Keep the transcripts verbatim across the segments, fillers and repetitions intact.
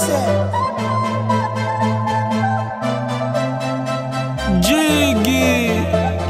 Jiggy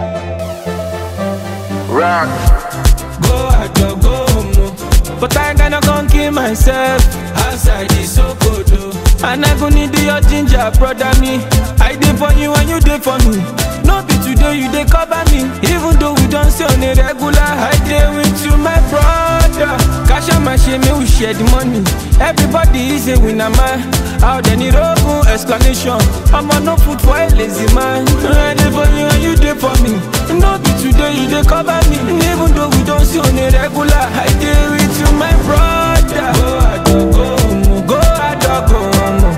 Rock. go out go go home, but I gonna gon' kill myself outside is so cold oh. And I go need your ginger, brother me. I dey for you and you dey for me. No be today you dey cover me, even though we don't see on a regular. I dey with you, my brother. Cash out my shame, we share the money. Everybody is a winner man. Out there need open explanation. I'm on no food for a lazy man. I dey for you and you dey for me. No be today you dey cover me, even though we don't see on a regular. I dey with you, my brother. Go out, go home, go out, go home.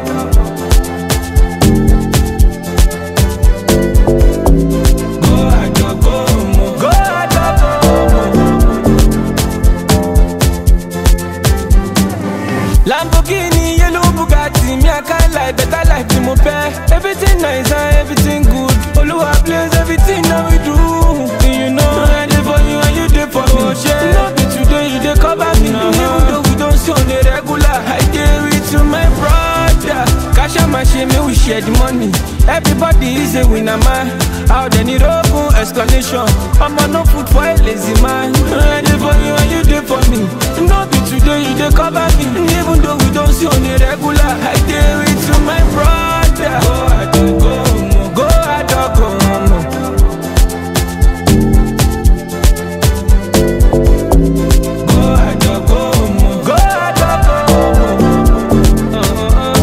Lamborghini, yellow Bugatti, me I can't lie, better life be my pair. Everything nice and everything good. Oluwa bless everything that we do. You know I dey for you and you dey for me. No be today you dey cover me, even though we don't see on a regular. I dey with you, my brother. Cash out my shame, we share the money. Everybody is a winner man. Out there need open explanation. I'm on no food for a lazy man. I dey for you and you dey for me. No be today you dey cover me, even though we don't see on a regular. I dey with you, my brother. Go out, go home, go out, go home. Go out, go home, go out, go home. Uh-uh.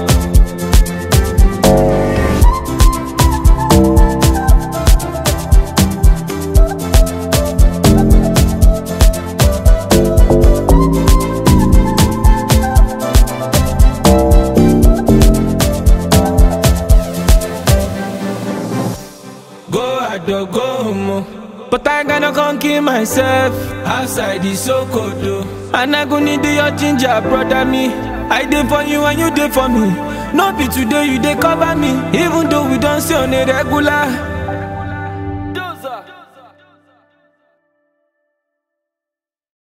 Go out, go home, but I gonna gon' kill myself outside is so cold oh. And I go need your ginger, brother me. I dey for you and you dey for me. No be today you dey cover me, even though we don't see on a regular.